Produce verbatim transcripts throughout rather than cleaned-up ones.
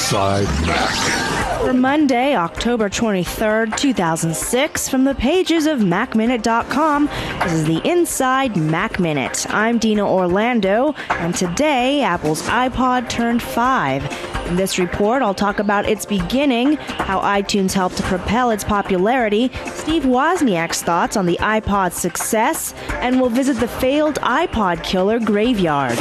Inside Mac. For Monday, October twenty-third, two thousand six, from the pages of Mac Minute dot com, this is the Inside Mac Minute. I'm Dina Orlando, and today, Apple's iPod turned five. In this report, I'll talk about its beginning, how iTunes helped to propel its popularity, Steve Wozniak's thoughts on the iPod's success, and we'll visit the failed iPod killer graveyard.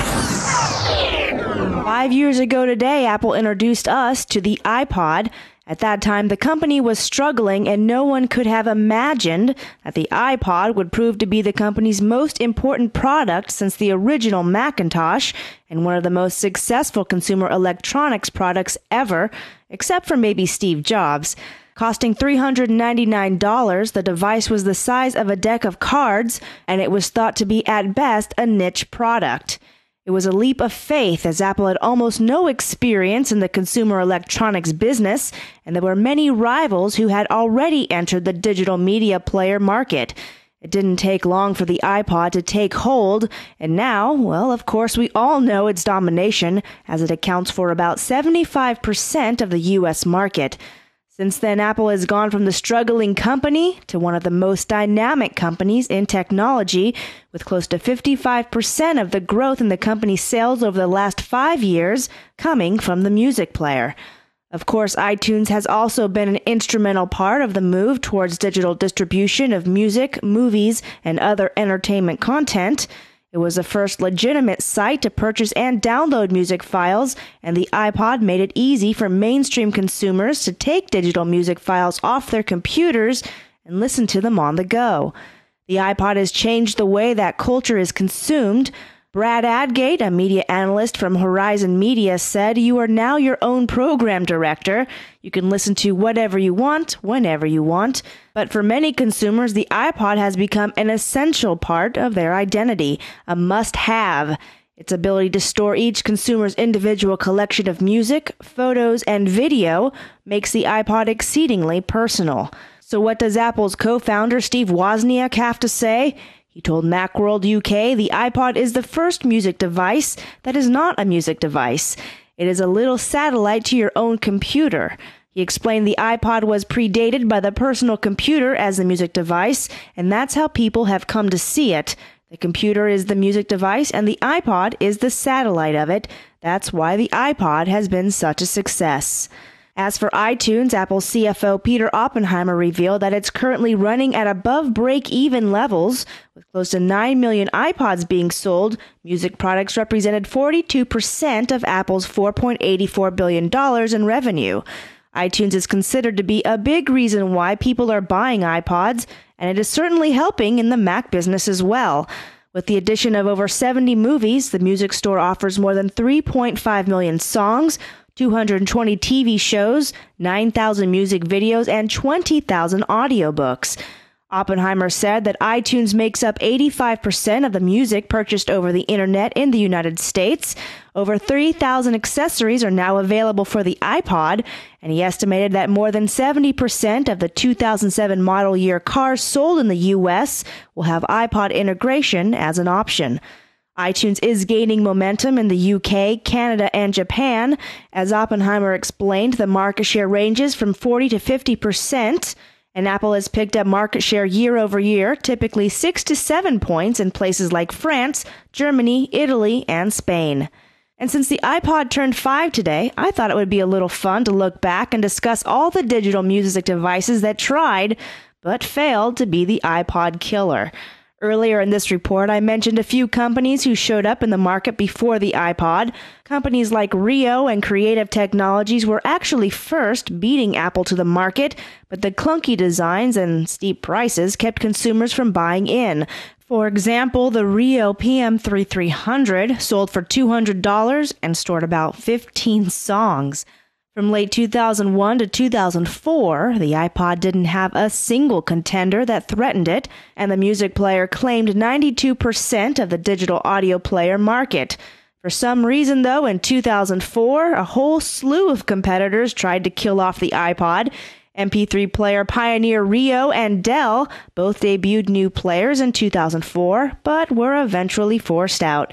Five years ago today, Apple introduced us to the iPod. At that time, the company was struggling, and no one could have imagined that the iPod would prove to be the company's most important product since the original Macintosh, and one of the most successful consumer electronics products ever, except for maybe Steve Jobs. Costing three hundred ninety-nine dollars, the device was the size of a deck of cards, and it was thought to be at best a niche product. It was a leap of faith, as Apple had almost no experience in the consumer electronics business, and there were many rivals who had already entered the digital media player market. It didn't take long for the iPod to take hold, and now, well, of course, we all know its domination, as it accounts for about seventy-five percent of the U S market. Since then, Apple has gone from the struggling company to one of the most dynamic companies in technology, with close to fifty-five percent of the growth in the company's sales over the last five years coming from the music player. Of course, iTunes has also been an instrumental part of the move towards digital distribution of music, movies, and other entertainment content. It was the first legitimate site to purchase and download music files, and the iPod made it easy for mainstream consumers to take digital music files off their computers and listen to them on the go. The iPod has changed the way that culture is consumed. Brad Adgate, a media analyst from Horizon Media, said, "You are now your own program director. You can listen to whatever you want, whenever you want." But for many consumers, the iPod has become an essential part of their identity, a must-have. Its ability to store each consumer's individual collection of music, photos, and video makes the iPod exceedingly personal. So what does Apple's co-founder Steve Wozniak have to say? He told Macworld U K the iPod is the first music device that is not a music device. It is a little satellite to your own computer. He explained the iPod was predated by the personal computer as the music device, and that's how people have come to see it. The computer is the music device, and the iPod is the satellite of it. That's why the iPod has been such a success. As for iTunes, Apple C F O Peter Oppenheimer revealed that it's currently running at above break-even levels. With close to nine million iPods being sold, music products represented forty-two percent of Apple's four point eight four billion dollars in revenue. iTunes is considered to be a big reason why people are buying iPods, and it is certainly helping in the Mac business as well. With the addition of over seventy movies, the music store offers more than three point five million songs, two hundred twenty T V shows, nine thousand music videos, and twenty thousand audiobooks. Oppenheimer said that iTunes makes up eighty-five percent of the music purchased over the internet in the United States. Over three thousand accessories are now available for the iPod, and he estimated that more than seventy percent of the two thousand seven model year cars sold in the U S will have iPod integration as an option. iTunes is gaining momentum in the U K, Canada, and Japan. As Oppenheimer explained, the market share ranges from forty to fifty percent, and Apple has picked up market share year over year, typically six to seven points in places like France, Germany, Italy, and Spain. And since the iPod turned five today, I thought it would be a little fun to look back and discuss all the digital music devices that tried, but failed to be the iPod killer. Earlier in this report, I mentioned a few companies who showed up in the market before the iPod. Companies like Rio and Creative Technologies were actually first, beating Apple to the market, but the clunky designs and steep prices kept consumers from buying in. For example, the Rio P M thirty-three hundred sold for two hundred dollars and stored about fifteen songs. From late two thousand one to two thousand four, the iPod didn't have a single contender that threatened it, and the music player claimed ninety-two percent of the digital audio player market. For some reason, though, in two thousand four, a whole slew of competitors tried to kill off the iPod. M P three player pioneer Rio and Dell both debuted new players in two thousand four, but were eventually forced out.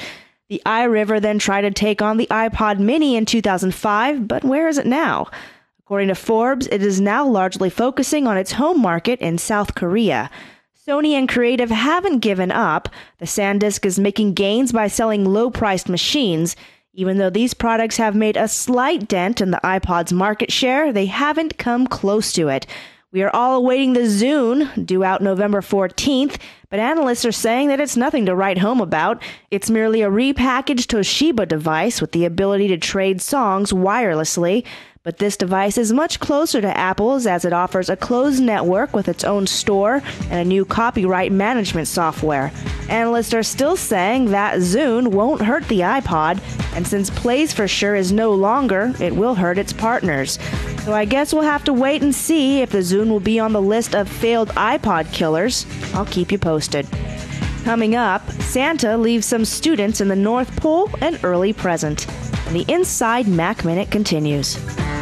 The iRiver then tried to take on the iPod mini in two thousand five, but where is it now? According to Forbes, it is now largely focusing on its home market in South Korea. Sony and Creative haven't given up. The SanDisk is making gains by selling low-priced machines. Even though these products have made a slight dent in the iPod's market share, they haven't come close to it. We are all awaiting the Zune, due out November fourteenth, but analysts are saying that it's nothing to write home about. It's merely a repackaged Toshiba device with the ability to trade songs wirelessly. But this device is much closer to Apple's, as it offers a closed network with its own store and a new copyright management software. Analysts are still saying that Zune won't hurt the iPod, and since Plays for Sure is no longer, it will hurt its partners. So I guess we'll have to wait and see if the Zune will be on the list of failed iPod killers. I'll keep you posted. Coming up, Santa leaves some students in the North Pole an early present. And the Inside Mac Minute continues.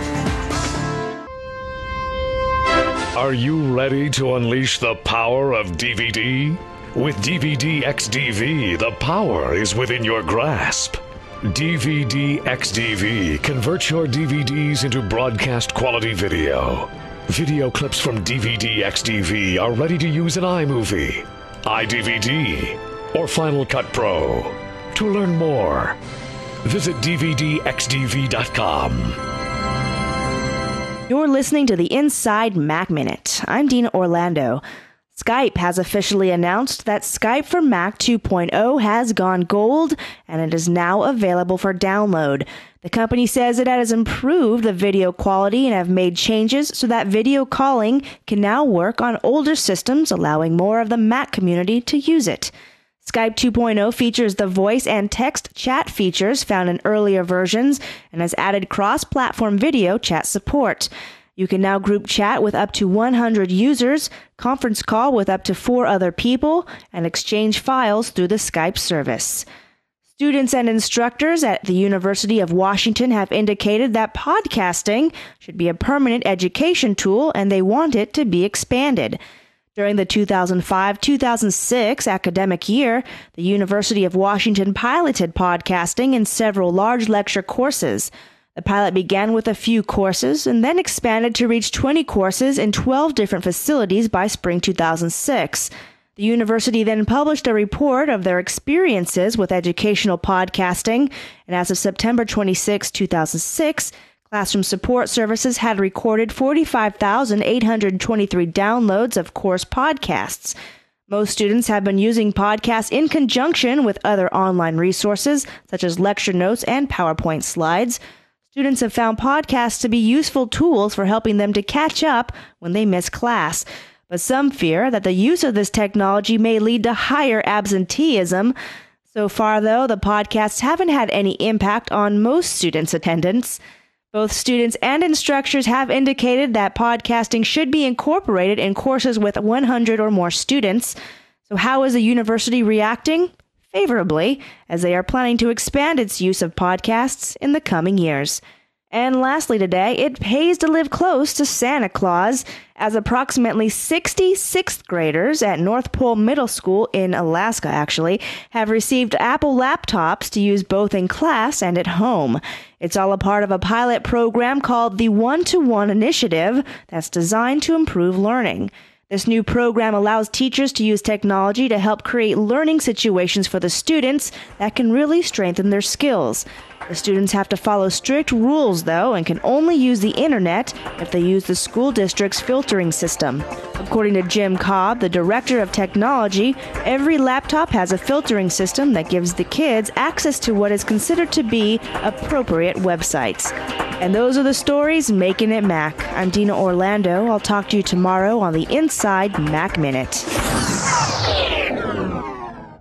Are you ready to unleash the power of D V D? With D V D X D V, the power is within your grasp. D V D X D V converts your D V Ds into broadcast quality video. Video clips from D V D X D V are ready to use in iMovie, iDVD, or Final Cut Pro. To learn more, visit D V D X D V dot com. You're listening to the Inside Mac Minute. I'm Dina Orlando. Skype has officially announced that Skype for Mac two point oh has gone gold, and it is now available for download. The company says it has improved the video quality and have made changes so that video calling can now work on older systems, allowing more of the Mac community to use it. Skype two point oh features the voice and text chat features found in earlier versions and has added cross-platform video chat support. You can now group chat with up to one hundred users, conference call with up to four other people, and exchange files through the Skype service. Students and instructors at the University of Washington have indicated that podcasting should be a permanent education tool, and they want it to be expanded. During the two thousand five two thousand six academic year, the University of Washington piloted podcasting in several large lecture courses. The pilot began with a few courses and then expanded to reach twenty courses in twelve different facilities by spring two thousand six. The university then published a report of their experiences with educational podcasting, and as of September twenty-sixth, two thousand six, Classroom Support Services had recorded forty-five thousand eight hundred twenty-three downloads of course podcasts. Most students have been using podcasts in conjunction with other online resources, such as lecture notes and PowerPoint slides. Students have found podcasts to be useful tools for helping them to catch up when they miss class. But some fear that the use of this technology may lead to higher absenteeism. So far, though, the podcasts haven't had any impact on most students' attendance. Both students and instructors have indicated that podcasting should be incorporated in courses with one hundred or more students. So how is the university reacting? Favorably, as they are planning to expand its use of podcasts in the coming years. And lastly today, it pays to live close to Santa Claus, as approximately sixty sixth graders at North Pole Middle School in Alaska, actually, have received Apple laptops to use both in class and at home. It's all a part of a pilot program called the One-to-One Initiative that's designed to improve learning. This new program allows teachers to use technology to help create learning situations for the students that can really strengthen their skills. The students have to follow strict rules, though, and can only use the internet if they use the school district's filtering system. According to Jim Cobb, the director of technology, every laptop has a filtering system that gives the kids access to what is considered to be appropriate websites. And those are the stories making it Mac. I'm Dina Orlando. I'll talk to you tomorrow on the Inside Mac Minute.